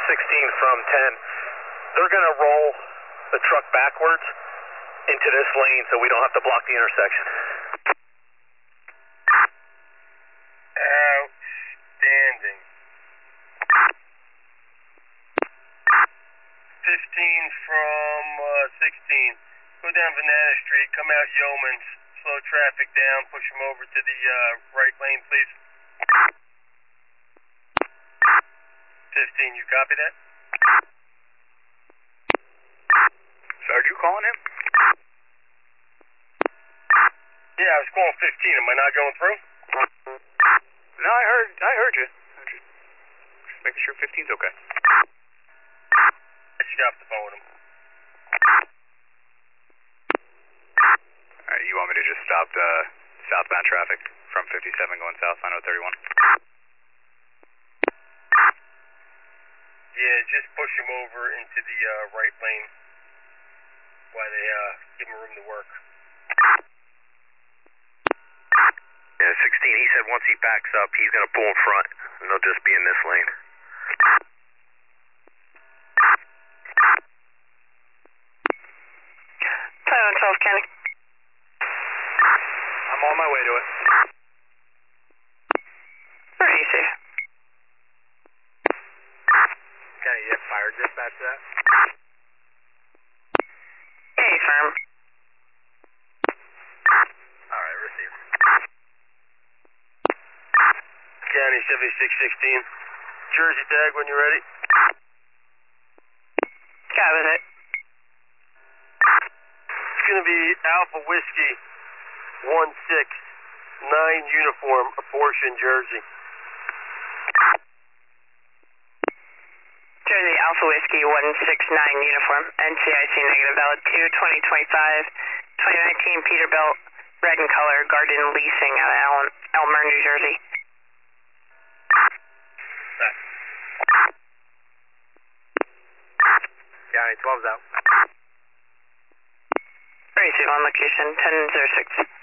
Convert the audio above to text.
from 10. They're going to roll the truck backwards into this lane so we don't have to block the intersection. Outstanding. 15 from 16. Go down Banana Street, come out Yeomans, slow traffic down, push them over to the right lane, please. 15, you copy that? Are you calling him? Yeah, I was calling 15. Am I not going through? No, I heard you. Just making sure 15's okay. I just got off the phone with him. Alright, you want me to just stop southbound traffic from 57 going south on 031? Yeah, just push him over into the right lane while they give him room to work. Yeah, 16, he said once he backs up, he's going to pull in front, and they'll just be in this lane. Town 12 County. I'm on my way to it. Where are you, sir? Can I get fire dispatch to that? Hey, firm. Alright, receive. County 7616. Jersey tag when you're ready. Got with it. It's going to be Alpha Whiskey 169 uniform, abortion Jersey. Jersey Alpha Whiskey 169 uniform. NCIC negative valid 2 2025 2019 Peterbilt red in color Garden Leasing out of Elmer, New Jersey. County 12's out. Receive on location 1006.